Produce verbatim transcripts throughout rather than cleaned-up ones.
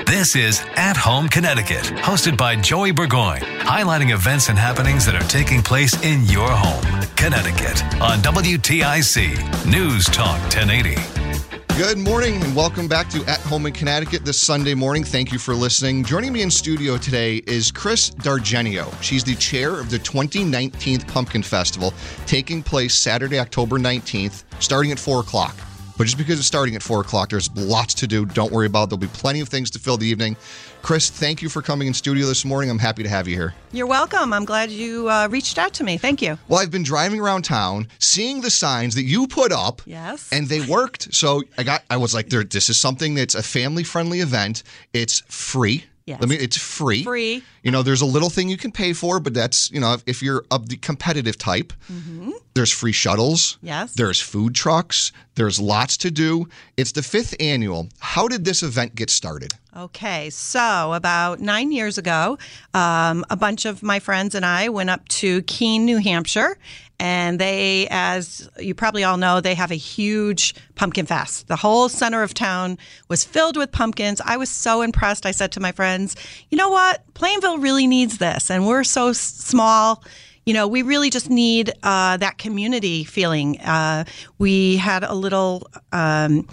This is At Home Connecticut, hosted by Joey Burgoyne, highlighting events and happenings that are taking place in your home, Connecticut, on W T I C News Talk ten eighty. Good morning and welcome back to At Home in Connecticut this Sunday morning. Thank you for listening. Joining me in studio today is Chris D'Argenio. She's the chair of the twenty nineteen Pumpkin Festival, taking place Saturday, October nineteenth, starting at four o'clock. But just because it's starting at four o'clock, there's lots to do. Don't worry about it. There'll be plenty of things to fill the evening. Chris, thank you for coming in studio this morning. I'm happy to have you here. You're welcome. I'm glad you uh, reached out to me. Thank you. Well, I've been driving around town, seeing the signs that you put up. Yes. And they worked. So I got. I was like, there, this is something that's a family-friendly event. It's free. Yes. I mean, it's free. Free. You know, there's a little thing you can pay for, but that's, you know, if, if you're of the competitive type, mm-hmm. There's free shuttles. Yes. There's food trucks. There's lots to do. It's the fifth annual. How did this event get started? Okay, so about nine years ago, um, a bunch of my friends and I went up to Keene, New Hampshire, and they, as you probably all know, they have a huge pumpkin fest. The whole center of town was filled with pumpkins. I was so impressed. I said to my friends, you know what? Plainville really needs this, and we're so s- small. You know, we really just need uh, that community feeling. Uh, we had a little... Um,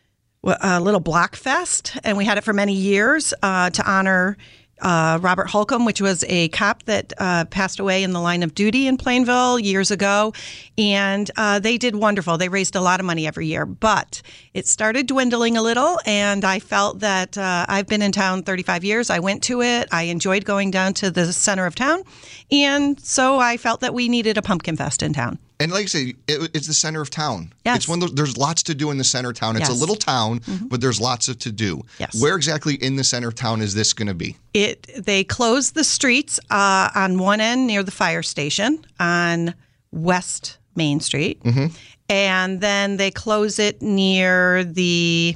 a little block fest, and we had it for many years uh, to honor uh, Robert Holcomb, which was a cop that uh, passed away in the line of duty in Plainville years ago. And uh, they did wonderful. They raised a lot of money every year, but it started dwindling a little. And I felt that uh, I've been in town thirty-five years. I went to it. I enjoyed going down to the center of town. And so I felt that we needed a pumpkin fest in town. And like I say, it, it's the center of town. Yes. It's one of those, there's lots to do in the center of town. It's Yes. a little town, mm-hmm. but there's lots of to do. Yes. Where exactly in the center of town is this going to be? It they closed the streets uh, on one end near the fire station on West Main Street, mm-hmm. and then they close it near the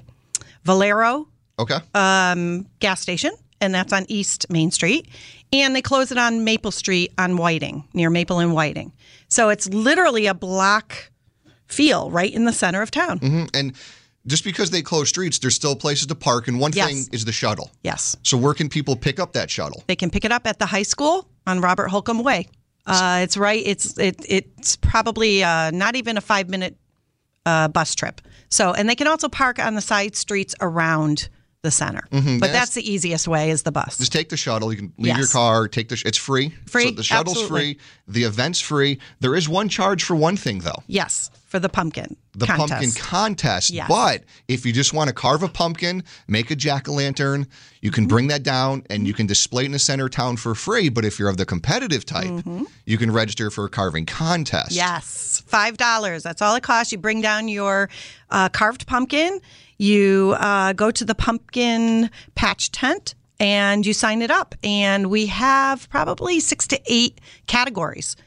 Valero Okay. um, gas station, and that's on East Main Street. And they close it on Maple Street on Whiting, near Maple and Whiting. So it's literally a block feel right in the center of town. Mm-hmm. And just because they close streets, there's still places to park. And one Yes. thing is the shuttle. Yes. So where can people pick up that shuttle? They can pick it up at the high school on Robert Holcomb Way. Uh, it's right. It's it it's probably uh, not even a five minute uh, bus trip. So and they can also park on the side streets around the center. Mm-hmm. But Yes. that's the easiest way is the bus. Just take the shuttle. You can leave Yes. your car, take the. Sh- it's free. Free, So the shuttle's absolutely. free. The event's free. There is one charge for one thing though. Yes, for the pumpkin The contest. pumpkin contest. Yes. But if you just want to carve a pumpkin, make a jack-o'-lantern, you can bring that down and you can display it in the center of town for free. But if you're of the competitive type, Mm-hmm. you can register for a carving contest. Yes, five dollars. That's all it costs. You bring down your uh, carved pumpkin. You uh, go to the pumpkin patch tent and you sign it up. And we have probably six to eight categories.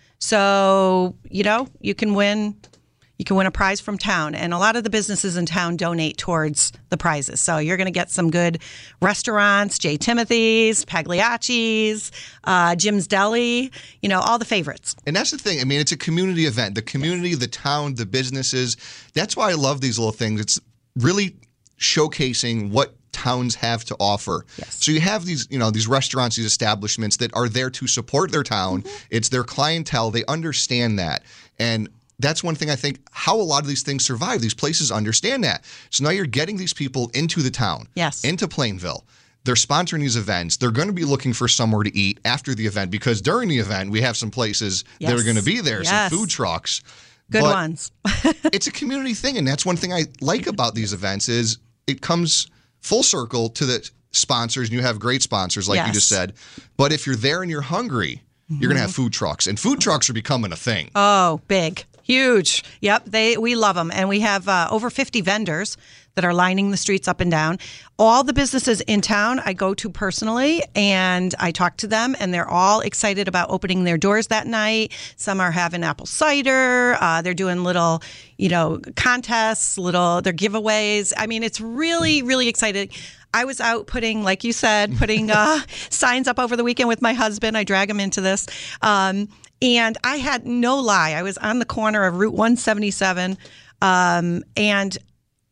So, you know, you can win. You can win a prize from town. And a lot of the businesses in town donate towards the prizes. So you're going to get some good restaurants, J. Timothy's, Pagliacci's, uh, Jim's Deli, you know, all the favorites. And that's the thing. I mean, it's a community event. The community, the town, the businesses. That's why I love these little things. It's really showcasing what towns have to offer. Yes. So you have these, you know, these restaurants, these establishments that are there to support their town. Mm-hmm. It's their clientele. They understand that. And that's one thing I think how a lot of these things survive. These places understand that. So now you're getting these people into the town, Yes. into Plainville. They're sponsoring these events. They're going to be looking for somewhere to eat after the event because during the event, we have some places that Yes. are going to be there, Yes. some food trucks. Good But ones. it's a community thing, and that's one thing I like about these events is it comes full circle to the sponsors, and you have great sponsors, like you Yes. just said. But if you're there and you're hungry, you're going to have food trucks, and food trucks are becoming a thing. Oh, big, huge. Yep, they we love them, and we have uh, over fifty vendors that are lining the streets up and down. All the businesses in town I go to personally, and I talk to them, and they're all excited about opening their doors that night. Some are having apple cider. Uh, they're doing little, you know, contests, little their giveaways. I mean, it's really, really exciting. I was out putting, like you said, putting uh, signs up over the weekend with my husband. I drag him into this. Um, and I had no lie. I was on the corner of Route one seventy-seven, um, and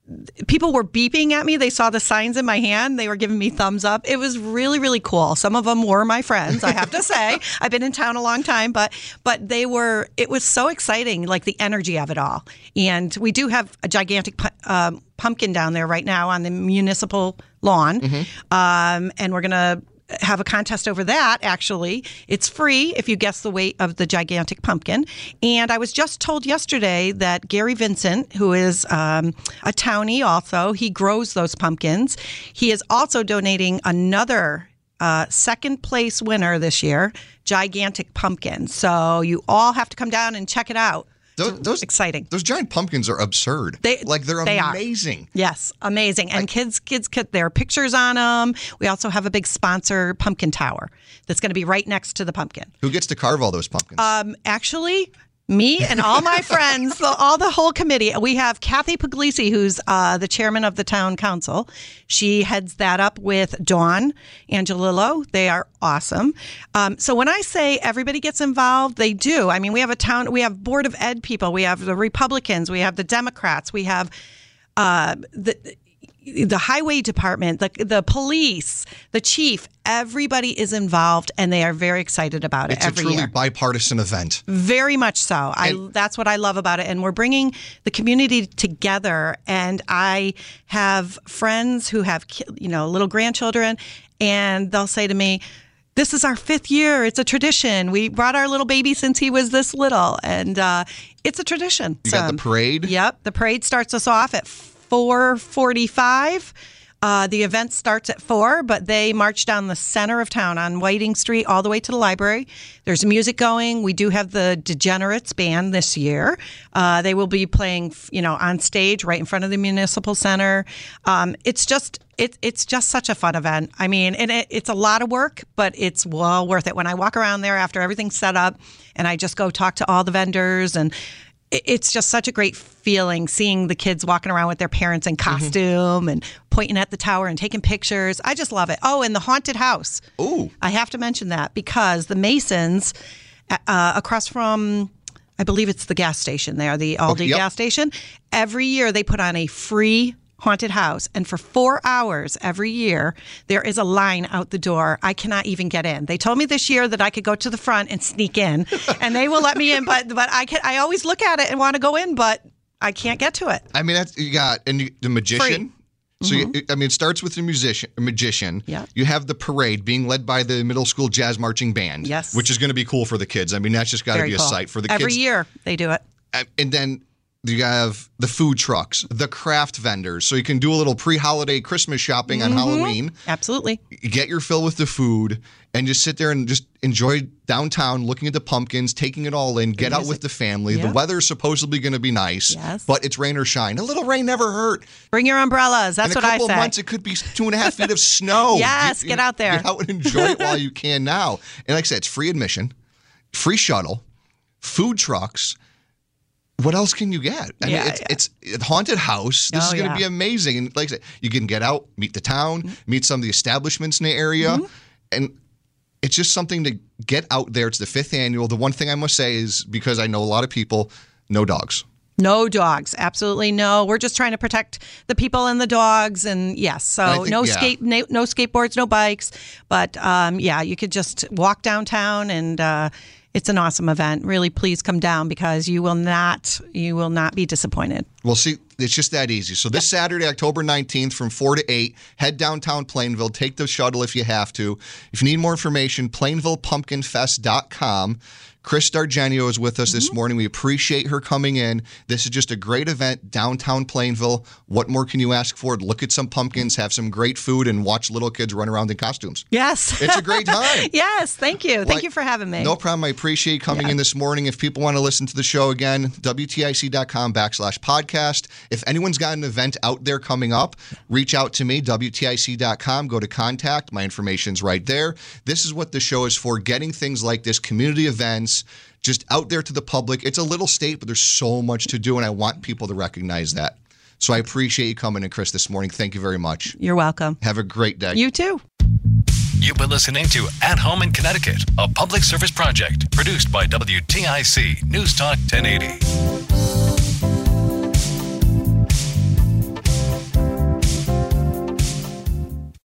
people were beeping at me. They saw the signs in my hand. They were giving me thumbs up. It was really, really cool. Some of them were my friends, I have to say. I've been in town a long time, but but they were, it was so exciting, like the energy of it all. And we do have a gigantic um, pumpkin down there right now on the municipal lawn. Mm-hmm. Um, and we're going to have a contest over that, actually. It's free if you guess the weight of the gigantic pumpkin. And I was just told yesterday that Gary Vincent, who is um, a townie also, he grows those pumpkins. He is also donating another uh, second place winner this year, gigantic pumpkin. So you all have to come down and check it out. Those, those exciting. Those giant pumpkins are absurd. They like they're they amazing. Are. Yes, amazing. And I, kids, kids, get their pictures on them. We also have a big sponsor pumpkin tower that's going to be right next to the pumpkin. Who gets to carve all those pumpkins? Um, actually, me and all my friends, the, all the whole committee. We have Kathy Puglisi, who's uh, the chairman of the town council. She heads that up with Dawn Angelillo. They are awesome. Um, so when I say everybody gets involved, they do. I mean, we have a town, we have Board of Ed people, we have the Republicans, we have the Democrats, we have uh, the the highway department, the the police, the chief. Everybody is involved, and they are very excited about it it's every year. It's a truly year. bipartisan event. Very much so. I And- that's what I love about it, and we're bringing the community together. And I have friends who have ki- you know little grandchildren, and they'll say to me, "This is our fifth year. It's a tradition. We brought our little baby since he was this little, and uh, it's a tradition." You So, got the parade? Yep, the parade starts us off at four forty-five. Uh, the event starts at four, but they march down the center of town on Whiting Street all the way to the library. There's music going. We do have the Degenerates band this year. Uh, they will be playing, you know, on stage right in front of the Municipal Center. Um, it's just it, it's just such a fun event. I mean, and it, it's a lot of work, but it's well worth it. When I walk around there after everything's set up, and I just go talk to all the vendors, and it's just such a great feeling seeing the kids walking around with their parents in costume mm-hmm. and pointing at the tower and taking pictures. I just love it. Oh, and the haunted house. Ooh. I have to mention that because the Masons uh, across from, I believe it's the gas station there, the Aldi oh, yep. gas station, every year they put on a free haunted house, and for four hours every year there is a line out the door. I cannot even get in. They told me this year that I could go to the front and sneak in, and they will let me in. But but I can I always look at it and want to go in, but I can't get to it. I mean, that's, you got and you, the magician. Free. So mm-hmm. you, I mean, it starts with the musician. A magician. Yeah. You have the parade being led by the middle school jazz marching band. Yes. Which is going to be cool for the kids. I mean, that's just got to be a cool. sight for the every kids. Every year they do it. And then you have the food trucks, the craft vendors. So you can do a little pre-holiday Christmas shopping on mm-hmm. Halloween. Absolutely. Get your fill with the food and just sit there and just enjoy downtown, looking at the pumpkins, taking it all in, get out with the family. Yep. The weather's supposedly going to be nice, yes. but it's rain or shine. A little rain never hurt. Bring your umbrellas. That's what I say. In a couple of months, it could be two and a half feet of snow. Yes, get, get out there. Get out and enjoy it while you can now. And like I said, it's free admission, free shuttle, food trucks. What else can you get? I yeah, mean, it's, yeah. it's it's haunted house. This oh, is going to yeah. be amazing. And like I said, you can get out, meet the town, mm-hmm. meet some of the establishments in the area. Mm-hmm. And it's just something to get out there. It's the fifth annual. The one thing I must say is, because I know a lot of people, no dogs. No dogs. Absolutely no. We're just trying to protect the people and the dogs. And yes, so think, no yeah. skate, no, no skateboards, no bikes. But um, yeah, you could just walk downtown, and uh, it's an awesome event. Really, please come down, because you will not, you will not be disappointed. Well, see, it's just that easy. So this yep. Saturday, October nineteenth, from four to eight, head downtown Plainville. Take the shuttle if you have to. If you need more information, plainville pumpkin fest dot com. Chris Dargenio is with us mm-hmm. this morning. We appreciate her coming in. This is just a great event, downtown Plainville. What more can you ask for? Look at some pumpkins, have some great food, and watch little kids run around in costumes. Yes. It's a great time. Yes, thank you. Thank well, you for having me. No problem. I appreciate you coming yeah. in this morning. If people want to listen to the show again, W T I C dot com backslash podcast. If anyone's got an event out there coming up, reach out to me, W T I C dot com. Go to contact. My information's right there. This is what the show is for, getting things like this, community events, just out there to the public. It's a little state, but there's so much to do, and I want people to recognize that. So I appreciate you coming in, Chris, this morning. Thank you very much. You're welcome. Have a great day. You too. You've been listening to At Home in Connecticut, a public service project produced by W T I C News Talk ten eighty.